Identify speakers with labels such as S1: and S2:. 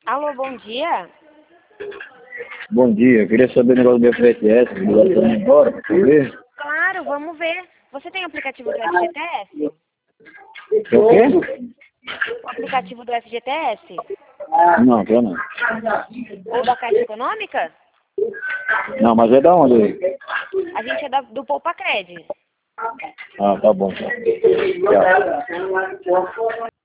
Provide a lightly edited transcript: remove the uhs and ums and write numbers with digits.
S1: Alô, bom dia.
S2: Bom dia, eu queria saber o negócio do FGTS, o negócio tá indo embora, pra você ver?
S1: Claro, vamos ver. Você tem o aplicativo do FGTS?
S2: O quê?
S1: O aplicativo do FGTS?
S2: Não, eu não.
S1: Ou da Caixa Econômica?
S2: Não, mas é da onde?
S1: A gente é do Poupa Cred.
S2: Ah, tá bom. Tchau.